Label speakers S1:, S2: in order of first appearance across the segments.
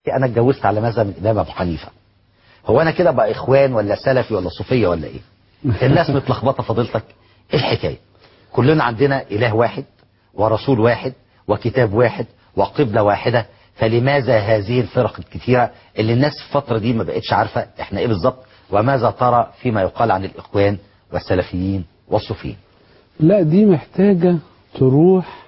S1: انا اتجوزت على مذهب الامام ابو حنيفه، هو انا كده بقى اخوان ولا سلفي ولا صوفيه ولا ايه؟ الناس متلخبطه فضيلتك. ايه الحكايه؟ كلنا عندنا اله واحد ورسول واحد وكتاب واحد وقبله واحده، فلماذا هذه الفرق الكثيره اللي الناس في الفتره دي ما بقتش عارفه احنا ايه بالظبط؟ وماذا ترى فيما يقال عن الاخوان والسلفيين والصوفيين؟
S2: لا، دي محتاجة تروح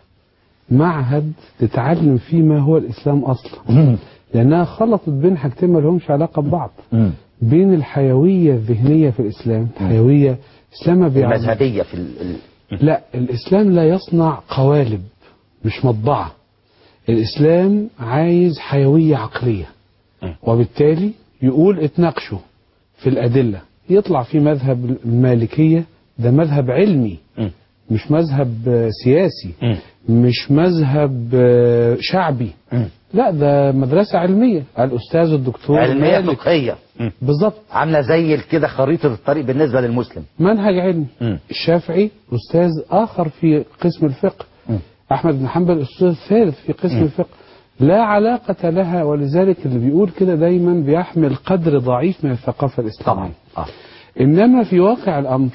S2: معهد تتعلم فيه ما هو الإسلام أصلا، لأنها خلطت بين حاجتين ما لهمش علاقة ببعض. بين الحيوية الذهنية في الإسلام، الحيوية الإسلام
S1: المذهبية في
S2: لا، الإسلام لا يصنع قوالب، مش مطبعة. الإسلام عايز حيوية عقلية، وبالتالي يقول اتناقشوا في الأدلة. يطلع في مذهب المالكية، ده مذهب علمي مش مذهب سياسي، مش مذهب شعبي، لا ده مدرسة علمية. الأستاذ الدكتور
S1: علمية فقهية
S2: بالظبط،
S1: عاملة زي كده خريطة الطريق بالنسبة للمسلم،
S2: منهج علمي. الشافعي أستاذ آخر في قسم الفقه، أحمد بن حنبل أستاذ ثالث في قسم الفقه، لا علاقة لها. ولذلك اللي بيقول كده دايما بيحمل قدر ضعيف من الثقافة الإسلامية طبعا. إنما في واقع الأمر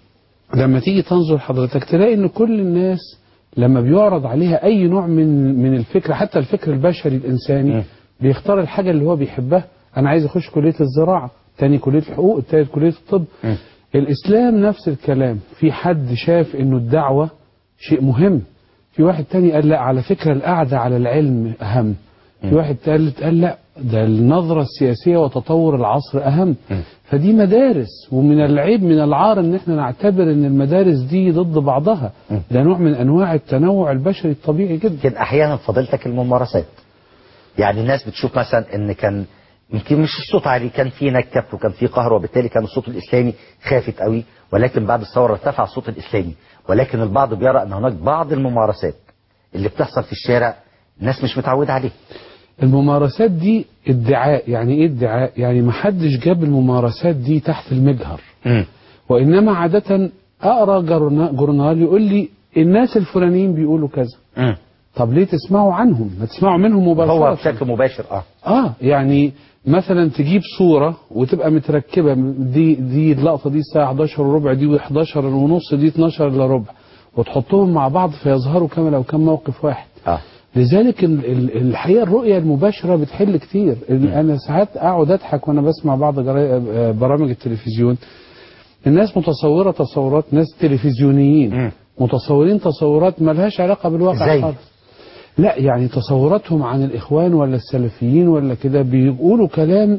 S2: لما تيجي تنظر حضرتك تلاقي إن كل الناس لما بيعرض عليها أي نوع من الفكر، حتى الفكر البشري الإنساني، بيختار الحاجة اللي هو بيحبها. أنا عايز أخش كلية الزراعة، تاني كلية الحقوق، التالت كلية الطب. الإسلام نفس الكلام. في حد شاف إنه الدعوة شيء مهم، في واحد تاني قال لا، على فكرة القعدة على العلم أهم، في واحد تالت قال لا، ده النظرة السياسية وتطور العصر أهم. فدي مدارس، ومن العيب من العار ان احنا نعتبر ان المدارس دي ضد بعضها. ده نوع من انواع التنوع البشري الطبيعي جدا.
S1: لكن احيانا فضيلتك الممارسات، يعني الناس بتشوف مثلا ان كان يمكن مش الصوت عالي، كان في نكت وكان في قهر، وبالتالي كان الصوت الاسلامي خافت قوي، ولكن بعد الثوره ارتفع الصوت الاسلامي. ولكن البعض بيرى ان هناك بعض الممارسات اللي بتحصل في الشارع الناس مش متعوده عليه.
S2: الممارسات دي ادعاء. يعني ايه ادعاء؟ يعني ما حدش جاب الممارسات دي تحت المجهر، وانما عادة اقرا جورنال يقول لي الناس الفلانيين بيقولوا كذا. طب ليه تسمعوا عنهم؟ ما تسمعوا منهم مباشرة.
S1: هو بشكل مباشر.
S2: يعني مثلا تجيب صورة وتبقى متركبة، دي اللقطة دي الساعة 11 وربع، دي 11 ونص، دي 12 الا ربع، وتحطهم مع بعض فيظهروا كما لو كان موقف واحد. لذلك الحقيقة الرؤية المباشرة بتحل كتير. أنا ساعات أقعد أضحك وأنا بسمع بعض برامج التلفزيون. الناس متصورة تصورات، ناس تلفزيونيين متصورين تصورات ملهاش علاقة بالواقع خالص. لا، يعني تصوراتهم عن الإخوان ولا السلفيين ولا كده بيقولوا كلام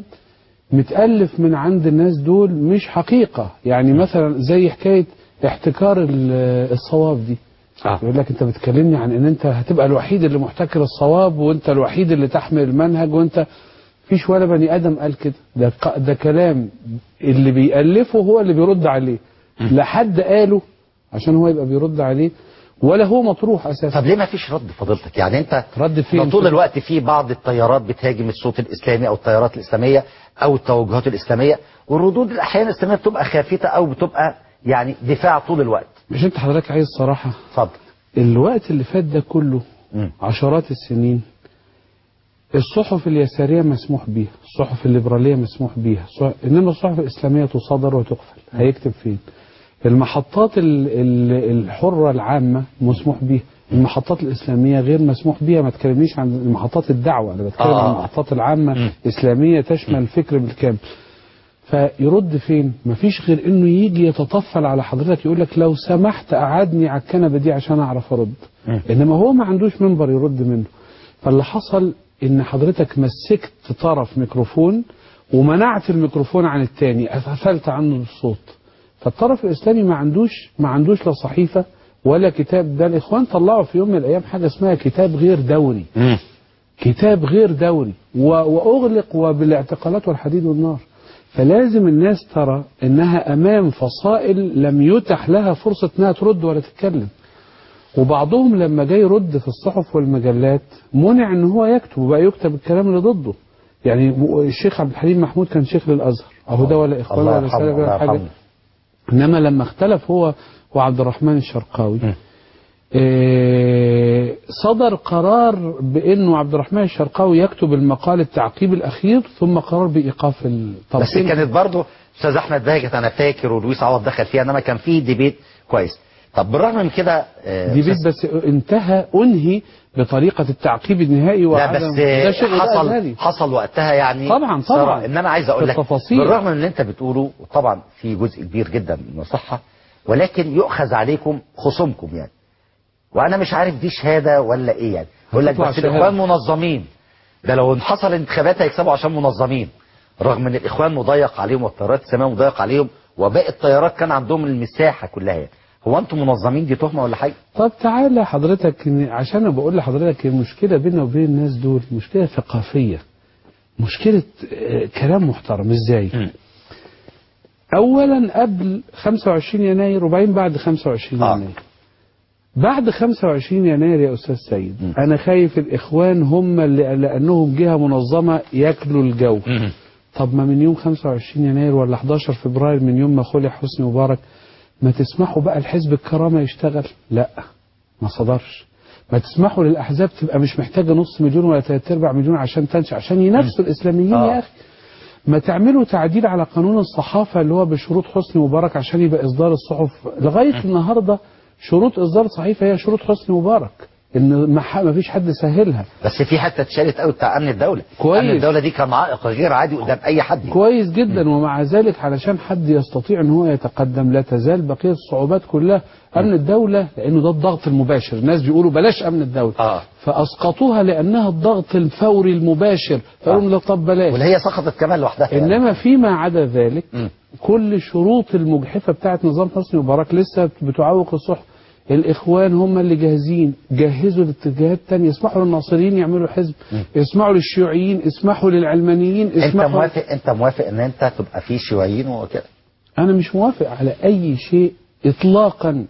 S2: متألف من عند الناس دول، مش حقيقة. يعني مثلا زي حكاية احتكار الصواب دي. يقول لك انت بتكلمني عن ان انت هتبقى الوحيد اللي محتكر الصواب، وانت الوحيد اللي تحمل المنهج، وانت فيش ولا بني ادم قال كده. ده كلام اللي بيألفه هو اللي بيرد عليه، لا حد قاله عشان هو يبقى بيرد عليه، ولا هو مطروح اساسا.
S1: طب ليه ما فيش رد فضيلتك؟ يعني انت
S2: رد فين؟
S1: طول الوقت في بعض التيارات بتهاجم الصوت الاسلامي او التيارات الاسلاميه او التوجهات الاسلاميه، والردود احيانا الاسلاميه بتبقى خافته او بتبقى يعني دفاع طول الوقت.
S2: مش انت حضرتك عايز صراحة؟
S1: اتفضل.
S2: الوقت اللي فات ده كله عشرات السنين الصحف اليسارية مسموح بيها، الصحف الليبرالية مسموح بيها، انما الصحف الاسلامية تصادر وتقفل. هيكتب فين؟ المحطات الحرة العامة مسموح بيها، المحطات الإسلامية غير مسموح بيها. ما تكلمنيش عن محطات الدعوة، أنا بتكلم عن المحطات العامة إسلامية تشمل الفكر بالكامل. فيرد فين؟ مفيش غير إنه يجي يتطفل على حضرتك يقول لك لو سمحت أقعدني على الكنبة دي عشان أعرف أرد. إنما هو ما عندوش منبر يرد منه. فاللي حصل إن حضرتك مسكت طرف ميكروفون ومنعت الميكروفون عن التاني، قفلت عنه الصوت. فالطرف الإسلامي ما عندوش لا صحيفة ولا كتاب. ده الإخوان طلعوا في يوم من الأيام حاجة اسمها كتاب غير دوري. كتاب غير دوري وأغلق وبالاعتقالات والحديد والنار. فلازم الناس ترى إنها أمام فصائل لم يتح لها فرصة إنها ترد ولا تتكلم. وبعضهم لما جاي يرد في الصحف والمجلات منع إن هو يكتب، وبقى يكتب الكلام اللي ضده. يعني الشيخ عبد الحليم محمود كان شيخ للأزهر، أهو ده ولا إخوان ولا سلف ولا حاجة. إنما لما اختلف هو وعبد الرحمن الشرقاوي صدر قرار بانه عبد الرحمن الشرقاوي يكتب المقال التعقيب الاخير، ثم قرار بايقاف
S1: بس كانت برضه استاذ احمد بهجت انا فاكر ولويس عوض دخل فيها، انما كان في ديبيت كويس. طب بالرغم من كده
S2: ديبيت بس انهي بطريقه التعقيب النهائي
S1: لا
S2: وعدم
S1: بس
S2: ده شيء
S1: حصل وقتها يعني
S2: طبعا
S1: انما عايز اقول لك بالرغم من اللي انت بتقوله طبعا في جزء كبير جدا من الصحه، ولكن يؤخذ عليكم خصومكم يعني، وانا مش عارف دي شهاده ولا ايه يعني. يقول لك بس الاخوان منظمين، ده لو حصل انتخابات هيكسبوا عشان منظمين، رغم ان الاخوان مضيق عليهم والتيارات الاسلاميه مضيق عليهم وباقي التيارات كان عندهم المساحه كلها يعني. هو انتم منظمين دي تهمه ولا حاجه؟
S2: طب تعالى حضرتك، عشان انا بقول لحضرتك المشكله بيننا وبين الناس دول مشكله ثقافيه، مشكله كلام محترم. ازاي؟ اولا قبل 25 يناير وبعدين بعد 25 يناير. بعد 25 يناير يا استاذ سيد انا خايف الاخوان هم اللي لانهم جهه منظمه ياكلوا الجو. طب ما من يوم 25 يناير ولا 11 فبراير من يوم ما خلع حسني مبارك ما تسمحوا بقى الحزب الكرامه يشتغل؟ لا ما صدرش. ما تسمحوا للاحزاب تبقى مش محتاجه نص مليون ولا 3/4 مليون عشان تنشأ عشان ينافسوا الاسلاميين يا اخي. ما تعملوا تعديل على قانون الصحافه اللي هو بشروط حسني مبارك عشان يبقى اصدار الصحف لغايه النهارده شروط اصدار صحيفه هي شروط حسني مبارك، ان ما فيش حد سهلها.
S1: بس في حته اتشالت قوي بتاع امن الدوله.
S2: كويس.
S1: امن الدوله دي كان عائق غير عادي قدام اي حد.
S2: كويس جدا. ومع ذلك علشان حد يستطيع ان هو يتقدم لا تزال بقيه الصعوبات كلها. امن الدوله لانه ده الضغط المباشر، الناس بيقولوا بلاش امن الدوله فاسقطوها لانها الضغط الفوري المباشر، فقالوا لا طب بلاش،
S1: واللي هي سقطت كمان لوحدها
S2: يعني. انما فيما عدا ذلك كل الشروط المجحفه بتاعت نظام حسني مبارك لسه بتعوق الصحف. الاخوان هم اللي جاهزين، جهزوا الاتجاهات الثانيه، اسمحوا للناصريين يعملوا حزب، اسمحوا للشيوعيين، اسمحوا للعلمانيين، اسمحوا.
S1: انت موافق ان انت تبقى في شيوعيين وكده؟
S2: انا مش موافق على اي شيء اطلاقا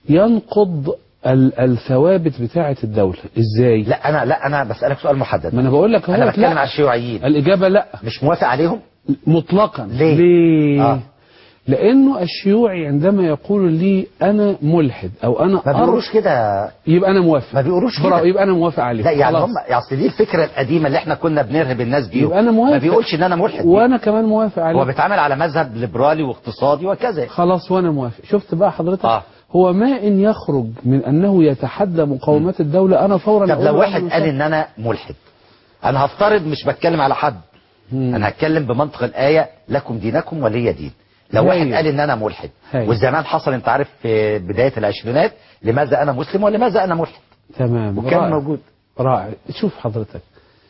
S2: ينقض الثوابت بتاعه الدوله. ازاي؟
S1: لا انا بسالك سؤال محدد.
S2: ما انا بقول لك
S1: انا بتكلم على الشيوعيين.
S2: الاجابه لا،
S1: مش موافق عليهم
S2: مطلقا.
S1: ليه؟
S2: لانه الشيوعي عندما يقول لي انا ملحد او انا
S1: ما بيقولوش كده
S2: يبقى انا موافق.
S1: ما بيقولوش كده
S2: يبقى انا موافق عليه.
S1: لا يعني هم اصل دي الفكره القديمه اللي احنا كنا بنرهب الناس بيها.
S2: يبقى انا موافق.
S1: ما بيقولش ان انا ملحد
S2: وانا كمان موافق عليه.
S1: هو بيتعامل على مذهب ليبرالي واقتصادي وكذا.
S2: خلاص وانا موافق. شفت بقى حضرتك؟ هو ما ان يخرج من انه يتحدى مقومات الدوله انا فورا.
S1: طب لو واحد قال ان انا ملحد، انا هفترض مش بتكلم على حد، انا هتكلم بمنطق الايه لكم دينكم ولي دين. لو واحد قال ان انا ملحد والزمان حصل انت عارف في بدايه العشرينات لماذا انا مسلم ولماذا انا ملحد.
S2: تمام.
S1: وكان موجود.
S2: رائع. شوف حضرتك،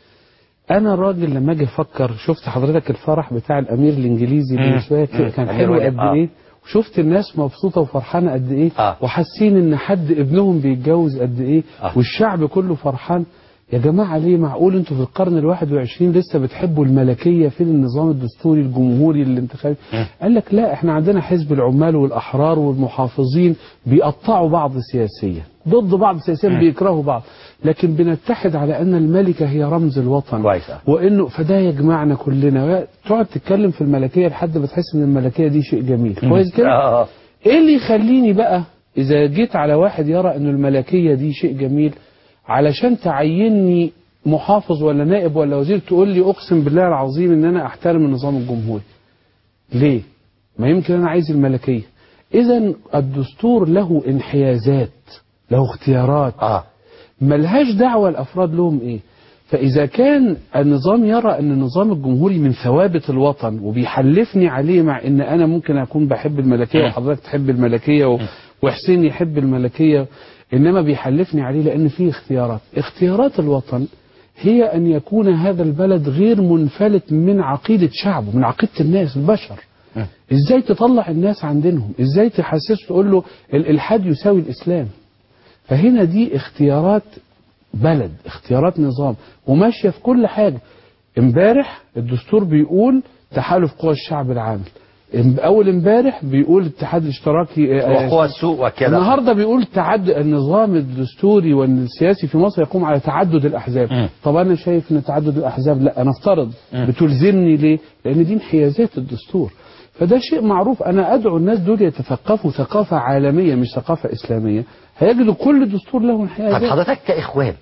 S2: انا راجل لما اجي افكر، شفت حضرتك الفرح بتاع الامير الانجليزي من شويه كان حلو قد ايه، وشفت الناس مبسوطه وفرحانه قد ايه، وحاسين ان حد ابنهم بيتجوز قد ايه، والشعب كله فرحان. يا جماعة ليه معقول انتوا في القرن ال21 لسه بتحبوا الملكية؟ فين النظام الدستوري الجمهوري الانتخابي؟ قال لك لا، احنا عندنا حزب العمال والأحرار والمحافظين بيقطعوا بعض سياسيا، ضد بعض سياسيا، بيكرهوا بعض، لكن بنتحد على ان الملكة هي رمز الوطن، وانه فده يجمعنا كلنا. تقعد تتكلم في الملكية لحد ما تحس ان الملكية دي شيء جميل. كويس كده؟ ايه اللي يخليني بقى اذا جيت على واحد يرى ان الملكية دي شيء جميل علشان تعيني محافظ ولا نائب ولا وزير تقول لي اقسم بالله العظيم ان انا احترم النظام الجمهوري؟ ليه؟ ما يمكن انا عايز الملكية. اذا الدستور له انحيازات، له اختيارات، ملهاش دعوة الافراد لهم ايه. فاذا كان النظام يرى ان النظام الجمهوري من ثوابت الوطن وبيحلفني عليه، مع ان انا ممكن اكون بحب الملكية وحضرتك تحب الملكية وحسين يحب الملكية، إنما بيحلفني عليه لأن فيه اختيارات. اختيارات الوطن هي أن يكون هذا البلد غير منفلت من عقيدة شعبه، من عقيدة الناس البشر. إزاي تطلع الناس عن دينهم؟ إزاي تحسسه تقول له الإلحاد يساوي الإسلام؟ فهنا دي اختيارات بلد، اختيارات نظام، وماشية في كل حاجة. امبارح الدستور بيقول تحالف قوى الشعب العامل، اول امبارح بيقول الاتحاد الاشتراكي
S1: وقوى السوق وكذا.
S2: النهارده بيقول النظام الدستوري والسياسي في مصر يقوم على تعدد الاحزاب. طب انا شايف ان تعدد الاحزاب لا، انا افترض بتلزمني ليه؟ لان دي انحيازات الدستور. فده شيء معروف. انا ادعو الناس دول يتثقفوا ثقافه عالميه مش ثقافه اسلاميه، هيجدوا كل دستور له انحيازات.
S1: طب حضرتك كاخوان،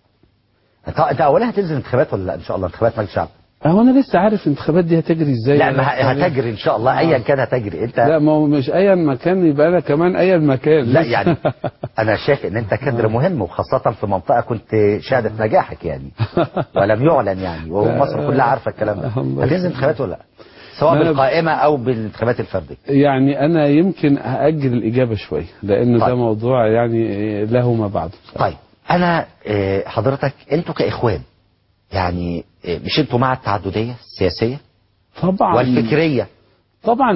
S1: انت اولا هتنزل انتخابات ولا لا ان شاء الله، انتخابات مجلس الشعب؟
S2: هو انا لسه عارف الانتخابات دي هتجري ازاي؟
S1: لا ما هتجري ان شاء الله ايا كان هتجري انت.
S2: لا ما هو مش ايا مكان، يبقى انا كمان ايا مكان.
S1: لا يعني انا شايف ان انت كادر مهم، وخاصه في منطقه كنت شهاده نجاحك يعني ولم يعلن يعني، ومصر كلها عارفه الكلام ده. هتنزل انتخابات ولا لا؟ سواء بالقائمه او بالانتخابات الفرديه.
S2: يعني انا يمكن هاجل الاجابه شويه، لان ده موضوع يعني له ما بعده.
S1: طيب انا حضرتك انتوا كاخوان يعني مش انتوا مع التعدديه السياسيه
S2: طبعا
S1: والفكريه؟
S2: طبعا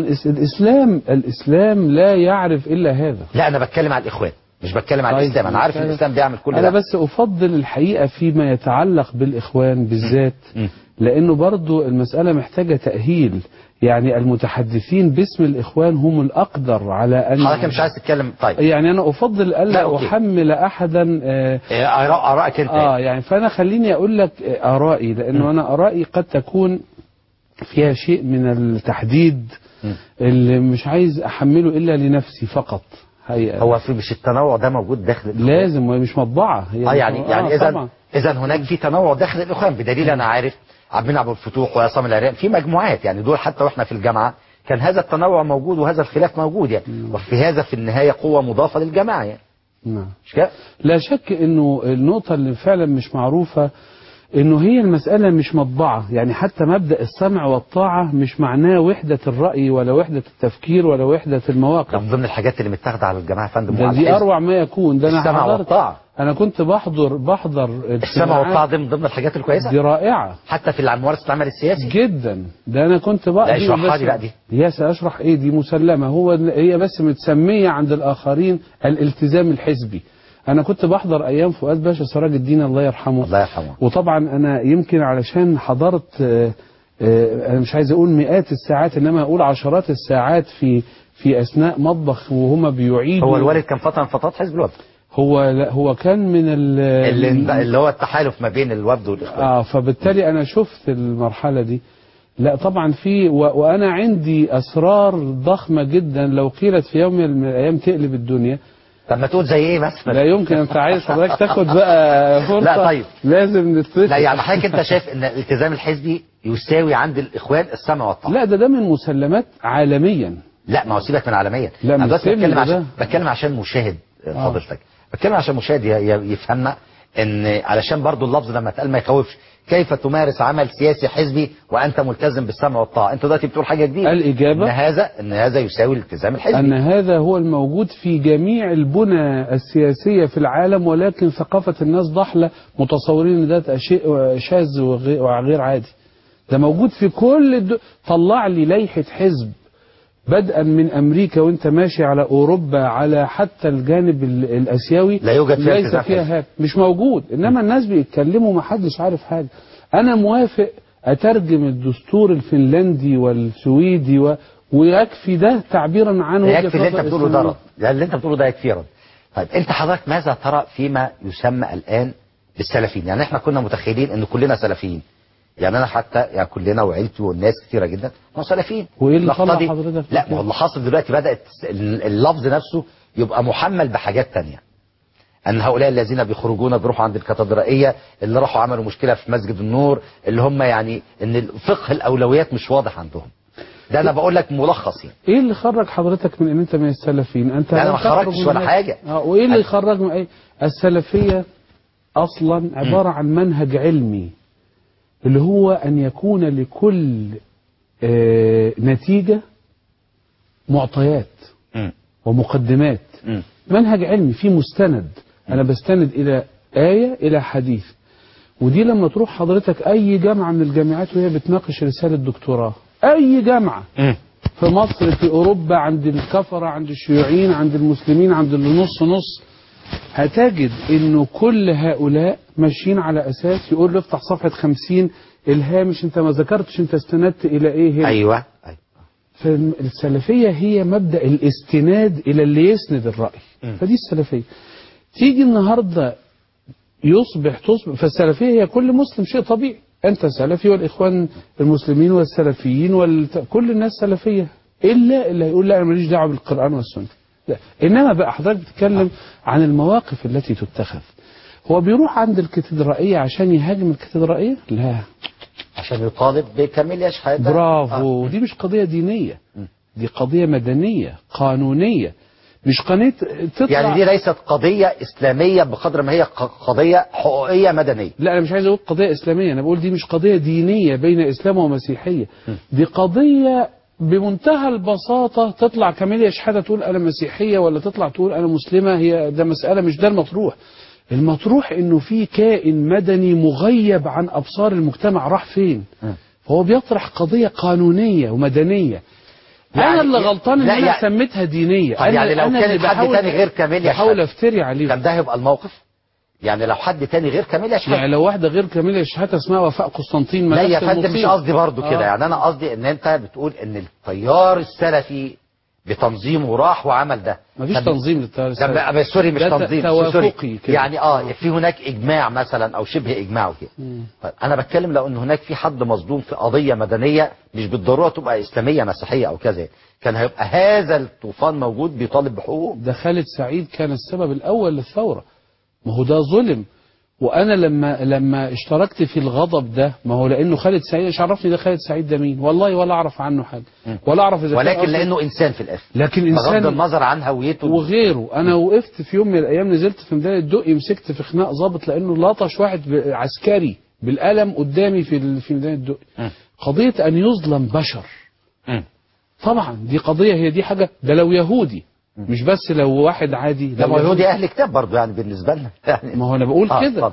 S2: الاسلام لا يعرف الا هذا.
S1: لا انا بتكلم على الاخوان، مش بتكلم على الاسلام. انا عارف ان الاسلام بيعمل كل ده.
S2: انا بس افضل الحقيقه فيما يتعلق بالاخوان بالذات، لانه برضو المساله محتاجه تاهيل. يعني المتحدثين باسم الاخوان هم الاقدر على ان
S1: حضرتك مش عايز تتكلم. طيب
S2: يعني انا افضل الا احمل احدا
S1: ارائك انت.
S2: يعني فانا خليني اقول لك ارائي، لانه انا ارائي قد تكون فيها شيء من التحديد اللي مش عايز احمله الا لنفسي فقط.
S1: هو في مش التنوع ده موجود داخل الإخوان؟
S2: لازم، وهي مش مطبعه هي.
S1: يعني اذا هناك في تنوع داخل الاخوان، بدليل انا عارف عبد المنعم ابو الفتوح وعصام العراقي في مجموعات يعني، دول حتى واحنا في الجامعه كان هذا التنوع موجود وهذا الخلاف موجود يعني. وفي هذا في النهايه قوه مضافه للجماعه يعني. مش كده؟
S2: لا شك انه النقطه اللي فعلا مش معروفه انه هي المسألة مش مطبعة. يعني حتى مبدأ السمع والطاعة مش معناه وحدة الرأي ولا وحدة التفكير ولا وحدة المواقف.
S1: من ضمن الحاجات اللي متاخده على الجماعة فندم
S2: دي اروع ما يكون. ده انا
S1: السمع والطاعة.
S2: انا كنت بحضر
S1: السمع والطاعة دي من ضمن الحاجات الكويسة،
S2: دي رائعة
S1: حتى في ممارسة العمل السياسي
S2: جدا. ده انا كنت بقى
S1: لا اشرحها لي بقى دي.
S2: يا سأشرح ايه؟ دي مسلمة. هي بس متسمية عند الاخرين الالتزام الحزبي. انا كنت بحضر ايام فؤاد باشا سراج الدين الله يرحمه.
S1: الله يرحمه.
S2: وطبعا انا يمكن علشان حضرت انا مش عايز اقول مئات الساعات، انما اقول عشرات الساعات في اثناء مطبخ وهما بيعيدوا.
S1: هو الوالد كان فتره من فترات حزب الوفد.
S2: هو كان من
S1: اللي هو التحالف ما بين الوفد والاخوان.
S2: فبالتالي انا شفت المرحله دي. لا طبعا في وانا عندي اسرار ضخمه جدا لو قيلت في يوم من الايام تقلب الدنيا.
S1: طب ما تقول زي ايه مثلا؟
S2: لا يمكن. انت عايز حضرتك تاخد بقى فرصه؟
S1: لا طيب
S2: لازم نتفق.
S1: لا يعني حضرتك انت شايف ان الالتزام الحزبي يساوي عند الاخوان السمع والطاعه؟
S2: لا ده من مسلمات عالميا.
S1: لا ما هو سيبك من عالميا.
S2: لا
S1: انا بس بتكلم عشان مشاهد فضيلتك. بتكلم عشان مشاهد يفهمنا ان علشان برضو اللفظ لما اتقال ما يخوفش. كيف تمارس عمل سياسي حزبي وانت ملتزم بالسمع والطاعه؟ انت دلوقتي بتقول حاجه جديده.
S2: الاجابه
S1: ان هذا يساوي الالتزام الحزبي،
S2: ان هذا هو الموجود في جميع البنى السياسيه في العالم، ولكن ثقافه الناس ضحله متصورين ان ده شيء شاذ وغير عادي. ده موجود في كل طلع لي لائحه حزب بدءا من امريكا وانت ماشي على اوروبا على حتى الجانب الاسيوي
S1: لا يوجد فيها
S2: ليس فيها هذا، مش موجود. انما الناس بيتكلموا ما حدش عارف حاجه. انا موافق اترجم الدستور الفنلندي والسويدي ويكفي ده تعبيرا عنه.
S1: يكفي اللي انت بتقوله ده رد. اللي انت بتقوله ده يكفي رد. طيب انت حضرتك ماذا ترى فيما يسمى الان بالسلفيين؟ يعني احنا كنا متخيلين ان كلنا سلفيين. يعني انا حتى يعني كلنا وعيلتي والناس كثيره جدا هم سلفيين.
S2: وايه اللي طلع حضرتك؟
S1: لا ما هو اللي حاصل دلوقتي بدات اللفظ نفسه يبقى محمل بحاجات تانية. ان هؤلاء الذين بيخرجون بيروحوا عند الكاتدرائيه اللي راحوا عملوا مشكله في مسجد النور، اللي هم يعني ان فقه الاولويات مش واضح عندهم. ده انا بقول لك ملخص يعني.
S2: ايه اللي خرج حضرتك من ان انت من السلفيين؟ انت
S1: انا ما خرجتش ولا حاجه.
S2: وايه اللي خرج من ايه؟ السلفيه اصلا عباره عن منهج علمي، اللي هو أن يكون لكل نتيجة معطيات ومقدمات. منهج علمي فيه مستند. أنا بستند إلى آية إلى حديث. ودي لما تروح حضرتك أي جامعة من الجامعات وهي بتناقش رسالة دكتوراه، أي جامعة في مصر في أوروبا، عند الكفرة عند الشيوعيين عند المسلمين عند اللي نص نص، هتجد انه كل هؤلاء ماشيين على اساس يقول له افتح صفحة 50 الهامش انت ما ذكرتش انت استندت الى ايه هنا.
S1: ايوه
S2: فالسلفية هي مبدأ الاستناد إلى اللي يسند الرأي. فدي السلفية. تيجي النهاردة تصبح فالسلفية هي كل مسلم، شيء طبيعي. أنت سلفي والإخوان المسلمين والسلفيين كل الناس سلفية، إلا اللي هيقول لا أنا ماليش دعوة بالقرآن والسنة. لا. إنما بقى حضرتك بتتكلم عن المواقف التي تتخذ. هو بيروح عند الكاتدرائية عشان يهاجم الكاتدرائية؟ لا،
S1: عشان يطالب بكامل شهادة.
S2: برافو. دي مش قضية دينية، دي قضية مدنية قانونية، مش قضية تطلع.
S1: يعني دي ليست قضية إسلامية بقدر ما هي قضية حقوقية مدنية.
S2: لا أنا مش عايز أقول قضية إسلامية، أنا بقول دي مش قضية دينية بين إسلام ومسيحية. دي قضية بمنتهى البساطة تطلع كاميليا شحاتة تقول أنا مسيحية ولا تطلع تقول أنا مسلمة. هي ده مسألة، مش ده المطروح. المطروح إنه في كائن مدني مغيب عن أبصار المجتمع، راح فين؟ فهو بيطرح قضية قانونية ومدنية. يعني أنا اللي غلطان إن أنا سميتها دينية.
S1: طب يعني لو كانت حد تاني غير كاميليا شحاتة
S2: بحاول أفتري عليه،
S1: كان ده هيبقى الموقف؟ يعني لو حد تاني غير كاميليا شحاتة،
S2: يعني لو واحدة غير كاميليا شحاتة اسمها وفاء قسطنطين،
S1: لا يا فندم مش قصدي برضو كده. يعني أنا قصدي إن أنت بتقول إن التيار السلفي بتنظيمه راح وعمل ده.
S2: مفيش تنظيم للتيار السلفي.
S1: سوري مش تنظيم،
S2: توافقي كده.
S1: يعني في هناك إجماع مثلا أو شبه إجماع وكده. أنا بتكلم لو إن هناك في حد مظلوم في قضية مدنية مش بالضرورة تبقى إسلامية مسيحية أو كذا، كان هيبقى هذا الطوفان موجود بيطالب بحقوقه.
S2: ده خالد سعيد كان السبب الأول للثورة، ما هو ده ظلم. وانا لما اشتركت في الغضب ده، ما هو لانه خالد سعيد، ايش عرفني ده خالد سعيد ده مين؟ والله ولا اعرف عنه حاجه، ولا اعرف اذا
S1: ولكن لانه انسان في الاخر،
S2: لكن انسان
S1: بغض النظر عن هويته
S2: وغيره. انا وقفت في يوم من الايام، نزلت في ميدان الدقي، مسكت في خناق ضابط لانه لطش واحد عسكري بالقلم قدامي في ميدان الدقي. قضيه ان يظلم بشر، طبعا دي قضيه، هي دي حاجه. ده لو يهودي، مش بس لو واحد عادي.
S1: ده يهودي اهل كتاب برضه يعني بالنسبه لنا يعني.
S2: ما هو انا بقول كده.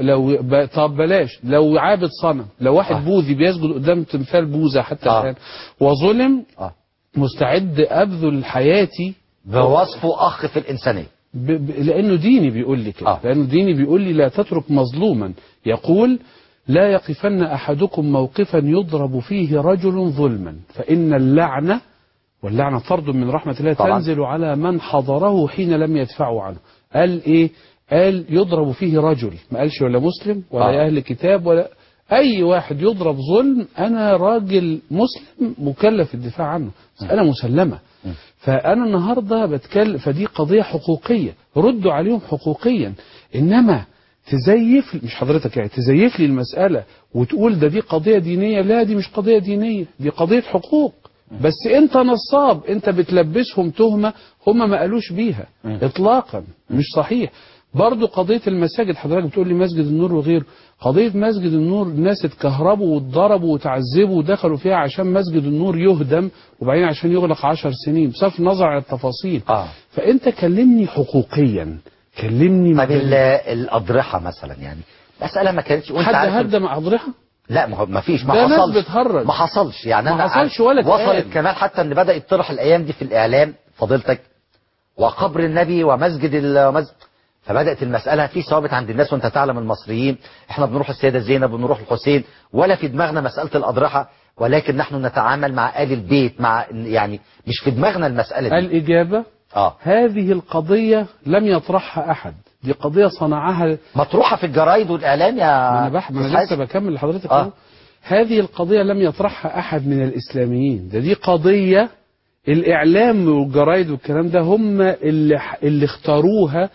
S2: طب بلاش، لو عابد صنم، لو واحد بوذي بيسجد قدام تمثال بوذا حتى الان وظلم، مستعد ابذل حياتي
S1: بوصفه اخ في الانسانيه،
S2: لانه ديني بيقول لي كده. لانه ديني بيقول لي لا تترك مظلوما. يقول لا يقفن احدكم موقفا يضرب فيه رجل ظلما، فان اللعنه، واللعنة طرد من رحمة الله، تنزل على من حضره حين لم يدفعوا عنه. قال ايه؟ قال يضرب فيه رجل، ما قالش ولا مسلم ولا اهل كتاب ولا اي واحد يضرب ظلم. انا راجل مسلم مكلف الدفاع عنه، مسألة مسلمة. فانا النهاردة بتكلم، فدي قضية حقوقية، ردوا عليهم حقوقيا. انما تزيف، مش حضرتك يعني، تزيف لي المسألة وتقول دي قضية دينية. لا، دي مش قضية دينية، دي قضية حقوق. بس انت نصاب، انت بتلبسهم تهمة هم ما قالوش بيها اطلاقا، مش صحيح. برضو قضية المساجد، حضرتك بتقول لي مسجد النور وغيره. قضية مسجد النور، الناس اتكهربوا واتضربوا وتعذبوا ودخلوا فيها عشان مسجد النور يهدم، وبعدين عشان يغلق 10 سنين بصرف النظر عن التفاصيل. فانت كلمني حقوقيا، كلمني.
S1: طب الأضرحة مثلا، يعني مسألة ما كانتش
S2: حد هدم أضرحة؟
S1: لا، ما فيش، ما حصلش،
S2: بتهرج.
S1: ما حصلش يعني.
S2: ما حصلش ولا
S1: وصلت كمان حتى ان بدأ يطرح الايام دي في الاعلام فضيلتك، وقبر النبي ومسجد فبدأت المسألة في ثوابت عند الناس. وانت تعلم المصريين احنا بنروح السيدة زينب، بنروح الحسين، ولا في دماغنا مسألة الأضرحة، ولكن نحن نتعامل مع آل البيت، مع يعني مش في دماغنا المسألة دي.
S2: الإجابة هذه القضية لم يطرحها أحد، دي قضية صنعها،
S1: مطروحة في الجرايد والإعلام يا
S2: ما أنا لسه بكمل لحضرتك. هذه القضية لم يطرحها أحد من الإسلاميين، دي قضية الإعلام والجرايد والكلام ده هم اللي اختاروها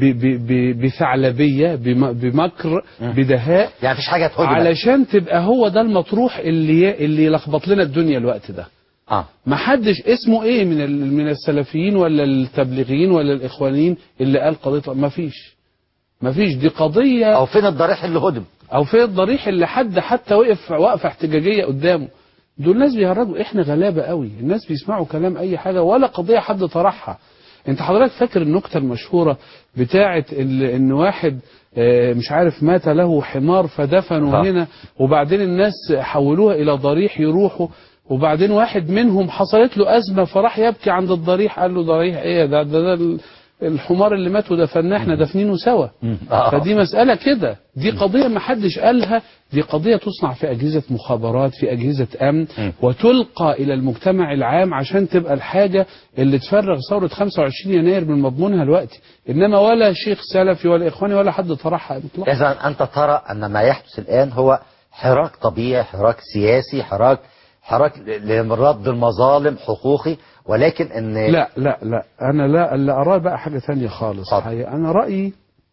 S2: بثعلبية، بمكر، بدهاء،
S1: يعني مفيش حاجة تهدم
S2: علشان تبقى هو ده المطروح اللي يلخبط لنا الدنيا الوقت ده. ما حدش اسمه ايه من السلفيين ولا التبليغيين ولا الاخوانيين اللي قال قضيه، ما فيش دي قضيه.
S1: او فين الضريح اللي هدم،
S2: او فين الضريح اللي حد حتى وقفه احتجاجيه قدامه. دول ناس بيهرجوا، احنا غلابه قوي، الناس بيسمعوا كلام اي حاجه، ولا قضيه حد طرحها. انت حضرتك فاكر النكته المشهوره بتاعه ان واحد مش عارف مات له حمار فدفنوا هنا، وبعدين الناس حولوها الى ضريح يروحوا، وبعدين واحد منهم حصلت له أزمة فراح يبكي عند الضريح، قال له ضريح ايه ده الحمار اللي مات ودفناه احنا دافنينه سوا. فدي مسألة كده، دي قضية ما حدش قالها، دي قضية تصنع في أجهزة مخابرات، في أجهزة أمن، وتلقى إلى المجتمع العام عشان تبقى الحاجة اللي تفرغ ثورة 25 يناير من مضمونها الوقت. إنما ولا شيخ سلفي ولا إخواني ولا حد طرحها إطلاقا.
S1: إذا أنت ترى أن ما يحدث الآن هو حراك طبيعي، حراك سياسي، حراك لرد المظالم حقوقي، ولكن ان
S2: لا لا لا انا لا، اللي اراه بقى حاجه ثانيه خالص. انا رايي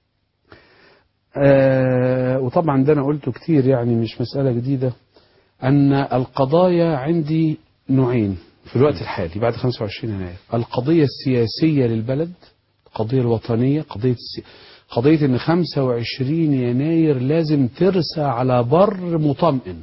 S2: وطبعا ده انا قلته كتير، يعني مش مساله جديده، ان القضايا عندي نوعين في الوقت الحالي بعد 25 يناير. القضيه السياسيه للبلد، القضيه الوطنيه، قضيه ان 25 يناير لازم ترسى على بر مطمئن.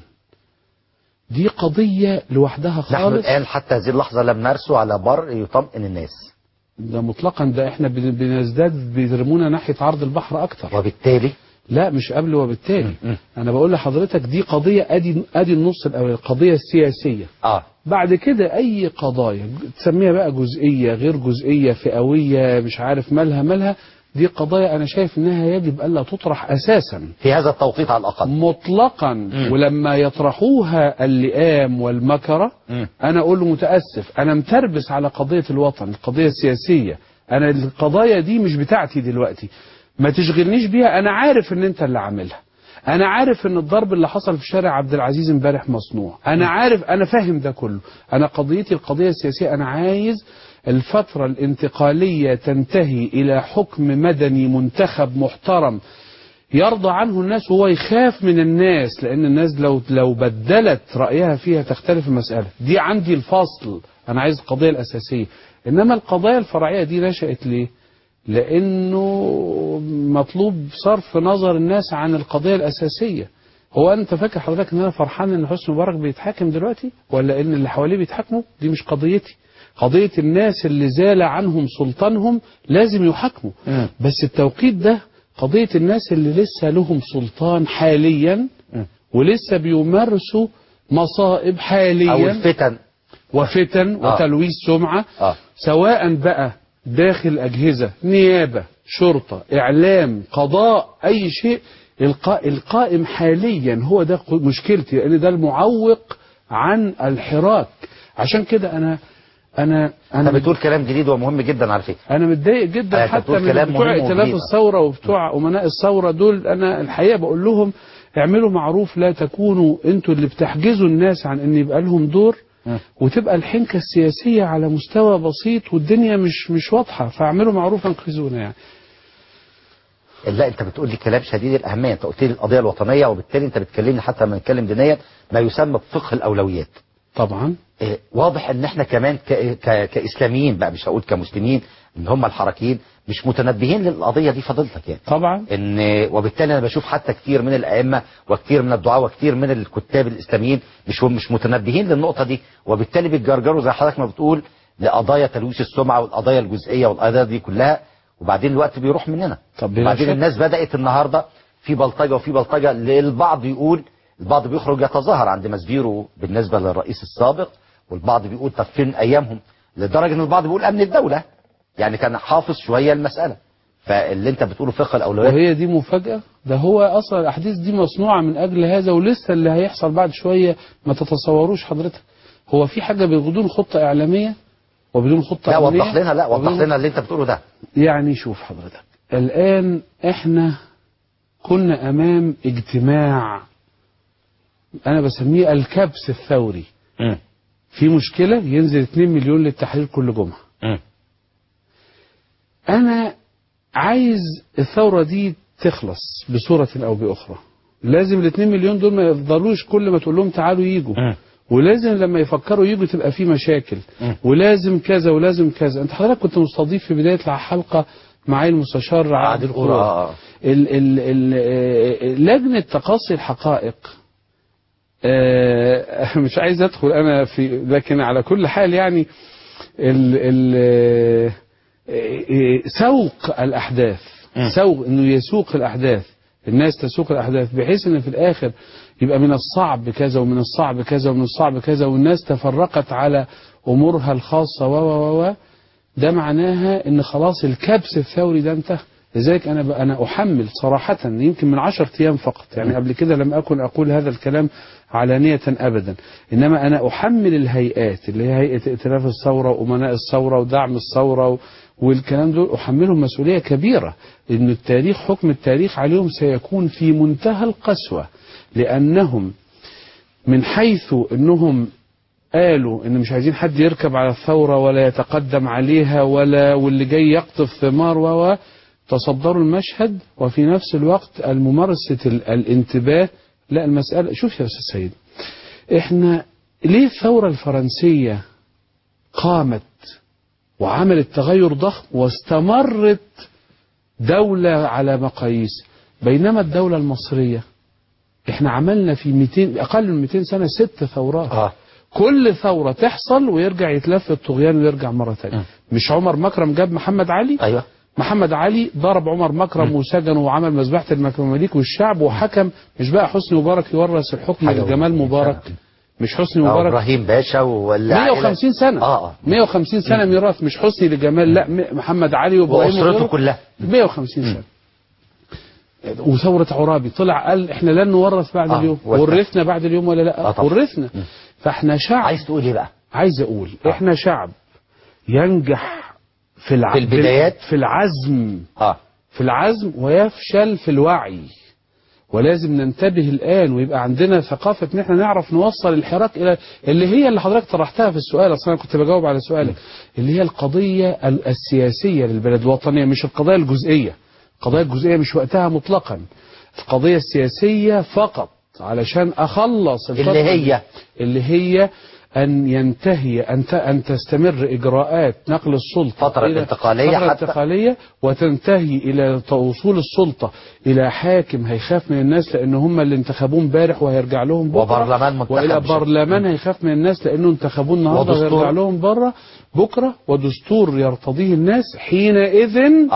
S2: دي قضية لوحدها خالص.
S1: نحن الآن حتى هذه اللحظة لم نرسو على بر يطمئن الناس.
S2: ده مطلقا، ده احنا بنزداد، بيرمونا ناحية عرض البحر أكتر.
S1: وبالتالي
S2: لا مش قبل وبالتالي. أنا بقول لحضرتك دي قضية، أدي النص الأول، القضية السياسية. بعد كده أي قضايا تسميها بقى جزئية غير جزئية فئوية مش عارف مالها، دي قضايا أنا شايف إنها يجب ألا تطرح أساسا
S1: في هذا التوقيت على الأقل
S2: مطلقا. ولما يطرحوها اللئام والمكرة أنا أقول له متأسف، أنا متربس على قضية الوطن، القضية السياسية. أنا القضايا دي مش بتاعتي دلوقتي، ما تشغلنيش بيها. أنا عارف إن أنت اللي عاملها، أنا عارف إن الضرب اللي حصل في شارع عبد العزيز امبارح مصنوع، أنا عارف، أنا فاهم ده كله. أنا قضيتي القضية السياسية، أنا عايز الفترة الانتقالية تنتهي إلى حكم مدني منتخب محترم يرضى عنه الناس، وهو يخاف من الناس، لأن الناس لو بدلت رأيها فيها تختلف المسألة. دي عندي الفصل، أنا عايز القضية الأساسية. إنما القضايا الفرعية دي نشأت ليه؟ لأنه مطلوب صرف نظر الناس عن القضية الأساسية. هو أنت فاكر حضرتك إن أنا فرحان إن حسني مبارك بيتحاكم دلوقتي، ولا إن اللي حواليه بيتحاكموا؟ دي مش قضيتي. قضية الناس اللي زال عنهم سلطانهم لازم يحاكموا. بس التوقيت ده قضية الناس اللي لسه لهم سلطان حاليا ولسه بيمارسوا مصائب حاليا،
S1: أو الفتن
S2: وفتن وتلويث سمعة، سواء بقى داخل أجهزة نيابة، شرطة، إعلام، قضاء، أي شيء. القائم حاليا هو ده مشكلتي، لأن ده المعوق عن الحراك. عشان كده أنا
S1: بتقول كلام جديد ومهم جدا على فكرة.
S2: أنا متضايق جدا حتى من بتوع ائتلاف الثورة وبتوع أمناء الثورة دول. أنا الحقيقة بقول لهم اعملوا معروف، لا تكونوا انتوا اللي بتحجزوا الناس عن ان يبقى لهم دور، وتبقى الحنكة السياسية على مستوى بسيط والدنيا مش واضحة. فاعملوا معروف انقذونا يعني.
S1: لا انت بتقول لي كلام شديد الاهميه، انت قلت لي القضيه الوطنيه، وبالتالي انت بتكلمني حتى لما نتكلم دينيا ما يسمى بفقه الاولويات.
S2: طبعا
S1: واضح ان احنا كمان كاسلاميين بقى، مش هقول كمسلمين، ان هم الحركيين مش متنبهين للقضيه دي فضيلتك يعني.
S2: طبعا
S1: وبالتالي انا بشوف حتى كتير من الائمه وكتير من الدعاة وكتير من الكتاب الاسلاميين مش متنبهين للنقطه دي، وبالتالي بيتجرجروا زي حضرتك ما بتقول لقضايا تلويث السمعه والقضايا الجزئيه والقضايا دي كلها، وبعدين الوقت بيروح مننا. وبعدين الناس بدأت النهاردة في بلطجة وفي بلطجة. البعض يقول، البعض بيخرج يتظاهر عند مسبيرو بالنسبة للرئيس السابق، والبعض بيقول طب فين أيامهم، لدرجة ان البعض بيقول أمن الدولة يعني كان حافظ شوية المسألة. فاللي انت بتقوله فقه الأولويات،
S2: وهي دي مفاجأة. ده هو أصلا الأحداث دي مصنوعة من أجل هذا، ولسه اللي هيحصل بعد شوية ما تتصوروش حضرتك. هو في حاجة بدون خطة إعلامية وبدون خطة
S1: لا
S2: أمنية؟
S1: وضح لنا اللي انت بتقوله ده.
S2: يعني شوف حضرتك، الآن احنا كنا أمام اجتماع أنا بسميه الكبس الثوري. في مشكلة ينزل 2 مليون للتحرير كل جمعة. أنا عايز الثورة دي تخلص بصورة أو بأخرى. لازم ال 2 مليون دول ما يفضلوش كل ما تقول لهم تعالوا يجوا، ولازم لما يفكروا يجوا تبقى في مشاكل، ولازم كذا ولازم كذا. انت حضرتك كنت مستضيف في بداية الحلقة معي المستشار عادل قرار. لجنة تقصي الحقائق، مش عايز ادخل انا في، لكن على كل حال يعني سوق الاحداث، سوق انه يسوق الاحداث، الناس تسوق الاحداث بحيث ان في الاخر يبقى من الصعب كذا ومن الصعب كذا ومن الصعب كذا، والناس تفرقت على امورها الخاصة ده معناها ان خلاص الكبس الثوري ده انتهى. لذلك انا احمل صراحة يمكن من 10 ايام فقط، يعني قبل كده لم اكن اقول هذا الكلام علانية ابدا، انما انا احمل الهيئات اللي هي هيئة ائتلاف الثورة وامناء الثورة ودعم الثورة والكلام دول، احملهم مسؤولية كبيرة، ان التاريخ حكم التاريخ عليهم سيكون في منتهى القسوة، لانهم من حيث انهم قالوا ان مش عايزين حد يركب على الثورة ولا يتقدم عليها واللي جاي يقطف ثمار تصدروا المشهد، وفي نفس الوقت الممارسة الانتباه. لا المسألة شوف يا أستاذ سيد، احنا ليه الثورة الفرنسية قامت وعملت تغير ضخم واستمرت دولة على مقاييس، بينما الدولة المصرية احنا عملنا في اقل من 200 سنة 6 ثورات. كل ثورة تحصل ويرجع يتلف الطغيان ويرجع مرة ثانيه. مش عمر مكرم جاب محمد علي؟
S1: ايوه.
S2: محمد علي ضرب عمر مكرم وسجنه وعمل مذبحة المماليك والشعب وحكم. مش بقى حسني مبارك يورث الحكم لجمال مبارك؟ مش حسني مبارك
S1: ابراهيم باشا ولا
S2: 150 سنة 150 سنة ميراث، مش حسني لجمال، لا محمد علي وابراهيم
S1: واسرته كلها
S2: 150 سنة. وثورة عرابي طلع قال احنا لن نورث بعد اليوم. ورثنا بعد اليوم ولا لا؟ ورثنا. فاحنا شعب.
S1: عايز تقول ايه بقى؟
S2: عايز اقول احنا شعب ينجح في
S1: البدايات،
S2: في العزم في العزم ويفشل في الوعي. ولازم ننتبه الآن ويبقى عندنا ثقافة ان احنا نعرف نوصل الحراك الى اللي هي اللي حضرتك طرحتها في السؤال. اصلا انا كنت بجاوب على سؤالك اللي هي القضية السياسية للبلد الوطنية، مش القضايا الجزئية. القضايا الجزئية مش وقتها مطلقا، القضية السياسية فقط، علشان اخلص اللي هي أن ينتهي أن تستمر إجراءات نقل السلطة
S1: فترة
S2: انتقالية وتنتهي إلى وصول السلطة إلى حاكم هيخاف من الناس لأن هم اللي انتخبوه امبارح وهيرجع لهم بكرة،
S1: وبرلمان منتخب،
S2: وإلى برلمان هيخاف من الناس لأنه انتخبوه النهارده وهيرجع لهم بكرة، ودستور يرتضيه الناس حينئذ.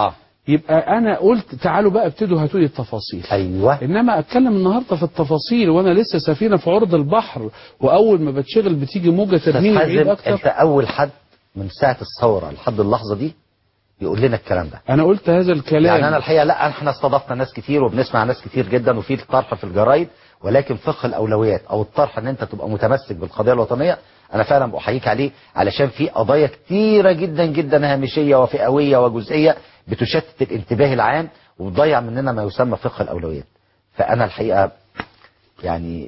S2: يبقى انا قلت تعالوا بقى ابتدوا هاتوا لي التفاصيل.
S1: ايوه.
S2: انما اتكلم النهارده في التفاصيل وانا لسه سفينه في عرض البحر، واول ما بتشغل بتيجي موجه ترميني بعيد اكتر.
S1: انت اول حد من ساعه الثوره لحد اللحظه دي يقول لنا الكلام ده.
S2: انا قلت هذا الكلام.
S1: يعني انا الحقيقه لا، احنا استضفنا ناس كتير وبنسمع ناس كتير جدا وفي طرح في الجرايد، ولكن فقه الاولويات او الطرح ان انت تبقى متمسك بالقضيه الوطنيه انا فعلا بحييك عليه، علشان في قضايا كتيره جدا جدا هامشيه وفئويه وجزئيه بتشتت الانتباه العام وبتضيع مننا ما يسمى فقه الاولويات. فانا الحقيقه يعني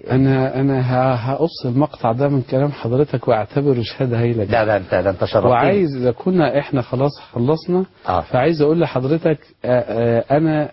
S2: انا هقص المقطع ده من كلام حضرتك واعتبره شهاده هايله.
S1: ده انت شرفتني.
S2: وعايز اذا كنا احنا خلاص خلصنا فعايز اقول لحضرتك انا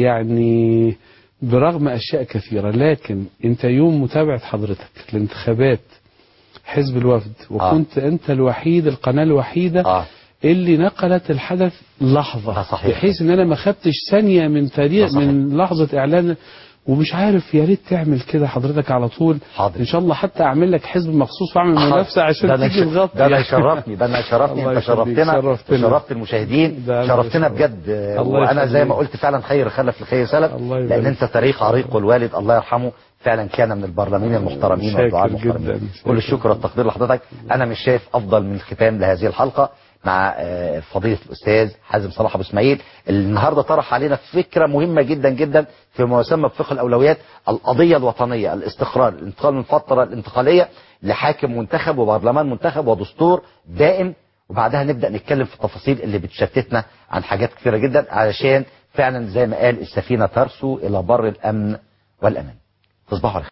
S2: يعني برغم اشياء كثيره، لكن انت يوم متابعه حضرتك لانتخابات حزب الوفد وكنت انت الوحيد، القناه الوحيده اللي نقلت الحدث لحظه، بحيث ان انا ما خدتش ثانيه من تاريخ من لحظه اعلان. ومش عارف، يا ريت تعمل كده حضرتك على طول.
S1: حاضر.
S2: ان شاء الله حتى اعمل لك حزب مخصوص واعمل منافسه عشان تيجي تغطي.
S1: ده يشرفني، انت شرفتنا وشرفت المشاهدين، شرفتنا بجد. وانا زي ما قلت فعلا خير خلف لخير سلف، لان انت تاريخ عريق، والوالد الله يرحمه فعلا كان من البرلمانيين المحترمين والدعاة المحترمين. كل الشكر والتقدير لحضرتك. انا مش شايف افضل من الختام لهذه الحلقه مع فضيلة الأستاذ حازم صلاح أبو إسماعيل. النهاردة طرح علينا فكرة مهمة جدا جدا فيما يسمى بفقه الأولويات، القضية الوطنية، الاستقرار، الانتقال من الفترة الانتقالية لحاكم منتخب وبرلمان منتخب ودستور دائم، وبعدها نبدأ نتكلم في التفاصيل اللي بتشتتنا عن حاجات كثيرة جدا، علشان فعلا زي ما قال السفينة ترسو إلى بر الأمن والأمان. تصبحوا على خير.